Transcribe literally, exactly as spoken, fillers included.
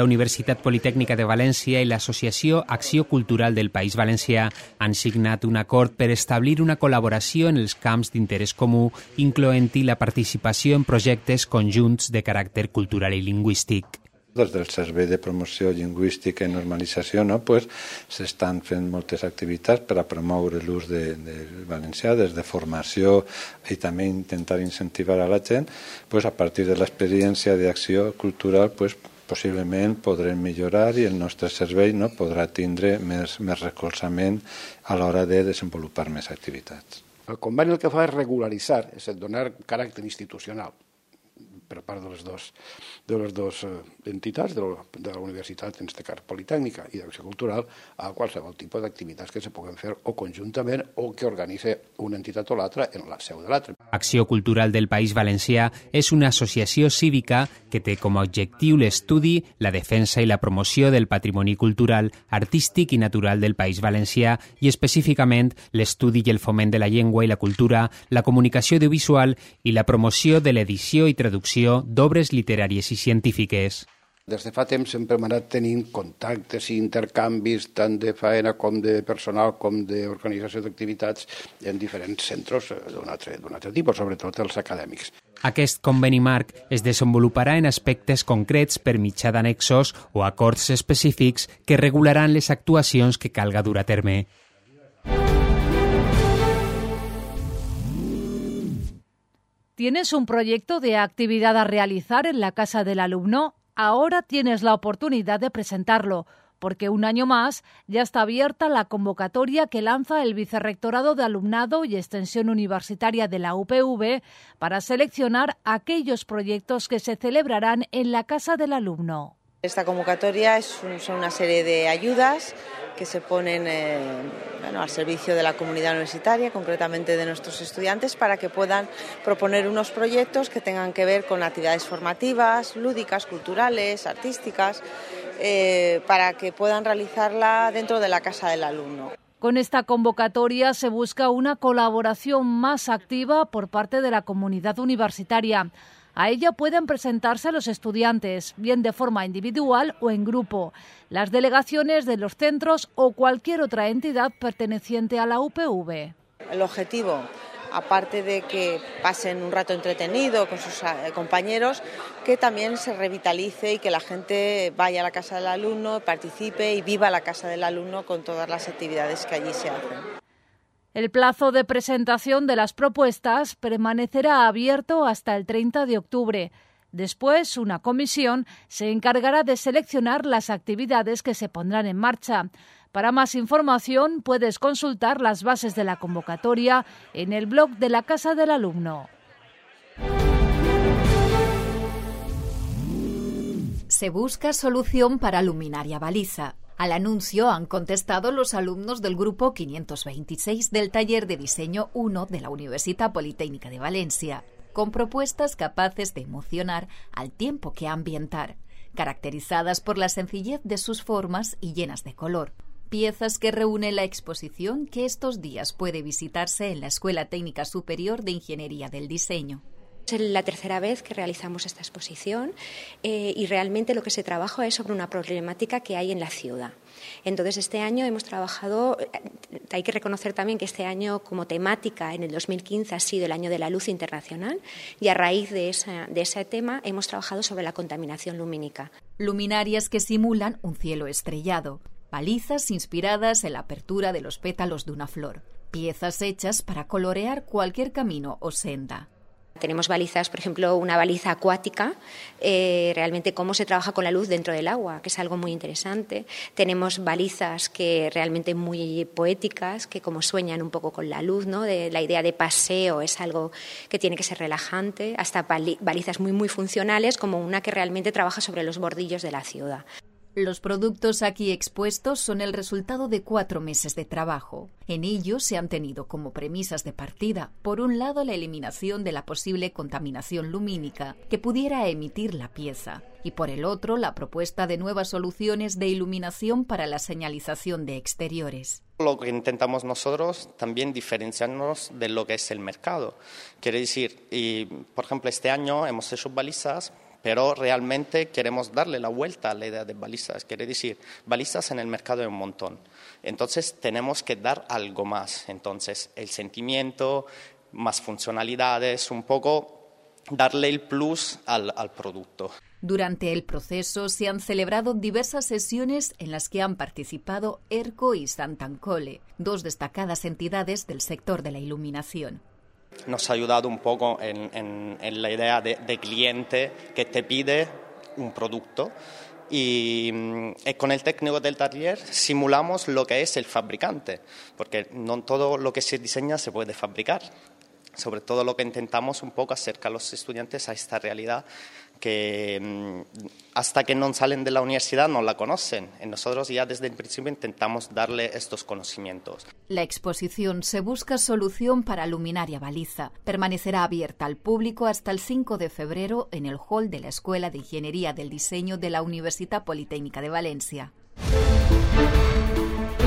la Universitat Politècnica de València i l'Associació Acció Cultural del País Valencià han signat un acord per establir una col·laboració en els camps d'interès comú, incloent-hi la participació en projectes conjunts de caràcter cultural i lingüístic. Des del Servei de Promoció Lingüística i Normalització no, pues, s'estan fent moltes activitats per a promoure l'ús de, del valencià, des de formació i també intentar incentivar a la gent. Pues, a partir de l'experiència d'acció cultural, pues, possiblement podrem millorar i el nostre servei no, podrà tindre més, més recolzament a l'hora de desenvolupar més activitats. El conveni el que fa és regularitzar, és a dir, donar caràcter institucional per part de les dues de les dues entitats de la, de la Universitat, en este cas Politècnica i d'Acció Cultural, a qualsevol tipus d'activitats que se puguen fer o conjuntament o que organitza una entitat o l'altra en la seu de l'altra. Acció Cultural del País Valencià és una associació cívica que té com a objectiu l'estudi, la defensa i la promoció del patrimoni cultural, artístic i natural del País Valencià i específicament l'estudi i el foment de la llengua i la cultura, la comunicació audiovisual i la promoció de l'edició i traducció d'obres literàries i científiques. Des de fa temps sempre hem anat tenint contactes i intercanvis tant de faena com de personal com d'organització d'activitats en diferents centres d'un altre, d'un altre tipus, sobretot els acadèmics. Aquest conveni marc es desenvoluparà en aspectes concrets per mitjà d'annexos o acords específics que regularan les actuacions que calga dur a terme. ¿Tienes un proyecto de actividad a realizar en la casa del alumno? Ahora tienes la oportunidad de presentarlo, porque un año más ya está abierta la convocatoria que lanza el Vicerrectorado de Alumnado y Extensión Universitaria de la U P V para seleccionar aquellos proyectos que se celebrarán en la casa del alumno. Esta convocatoria es un, son una serie de ayudas que se ponen eh, bueno, al servicio de la comunidad universitaria, concretamente de nuestros estudiantes, para que puedan proponer unos proyectos que tengan que ver con actividades formativas, lúdicas, culturales, artísticas, eh, para que puedan realizarla dentro de la casa del alumno. Con esta convocatoria se busca una colaboración más activa por parte de la comunidad universitaria. A ella pueden presentarse los estudiantes, bien de forma individual o en grupo, las delegaciones de los centros o cualquier otra entidad perteneciente a la U P V. El objetivo, aparte de que pasen un rato entretenido con sus compañeros, que también se revitalice y que la gente vaya a la casa del alumno, participe y viva la casa del alumno con todas las actividades que allí se hacen. El plazo de presentación de las propuestas permanecerá abierto hasta el treinta de octubre. Después, una comisión se encargará de seleccionar las actividades que se pondrán en marcha. Para más información, puedes consultar las bases de la convocatoria en el blog de la Casa del Alumno. Se busca solución para luminaria baliza. Al anuncio han contestado los alumnos del grupo quinientos veintiséis del taller de diseño uno de la Universitat Politècnica de Valencia, con propuestas capaces de emocionar al tiempo que ambientar, caracterizadas por la sencillez de sus formas y llenas de color. Piezas que reúnen la exposición que estos días puede visitarse en la Escuela Técnica Superior de Ingeniería del Diseño. Es la tercera vez que realizamos esta exposición eh, y realmente lo que se trabaja es sobre una problemática que hay en la ciudad. Entonces, este año hemos trabajado, hay que reconocer también que este año como temática en el dos mil quince ha sido el año de la luz internacional y a raíz de, esa, de ese tema hemos trabajado sobre la contaminación lumínica. Luminarias que simulan un cielo estrellado, balizas inspiradas en la apertura de los pétalos de una flor, piezas hechas para colorear cualquier camino o senda. Tenemos balizas, por ejemplo, una baliza acuática, eh, realmente cómo se trabaja con la luz dentro del agua, que es algo muy interesante. Tenemos balizas que realmente muy poéticas, que como sueñan un poco con la luz, ¿no? De la idea de paseo es algo que tiene que ser relajante, hasta balizas muy, muy funcionales, como una que realmente trabaja sobre los bordillos de la ciudad. Los productos aquí expuestos son el resultado de cuatro meses de trabajo. En ellos se han tenido como premisas de partida, por un lado, la eliminación de la posible contaminación lumínica que pudiera emitir la pieza, y por el otro, la propuesta de nuevas soluciones de iluminación para la señalización de exteriores. Lo que intentamos nosotros también diferenciarnos de lo que es el mercado. Quiere decir, y, por ejemplo, este año hemos hecho balizas pero realmente queremos darle la vuelta a la idea de balizas. Quiere decir, balizas en el mercado hay un montón. Entonces tenemos que dar algo más. Entonces el sentimiento, más funcionalidades, un poco darle el plus al, al producto. Durante el proceso se han celebrado diversas sesiones en las que han participado ERCO y Sant'Ancole, dos destacadas entidades del sector de la iluminación. Nos ha ayudado un poco en, en, en la idea de, de cliente que te pide un producto y, y con el técnico del taller simulamos lo que es el fabricante, porque no todo lo que se diseña se puede fabricar. Sobre todo lo que intentamos un poco acercar a los estudiantes a esta realidad que hasta que no salen de la universidad no la conocen. Y nosotros ya desde el principio intentamos darle estos conocimientos. La exposición Se busca solución para luminaria baliza permanecerá abierta al público hasta el cinco de febrero en el hall de la Escuela de Ingeniería del Diseño de la Universitat Politécnica de Valencia.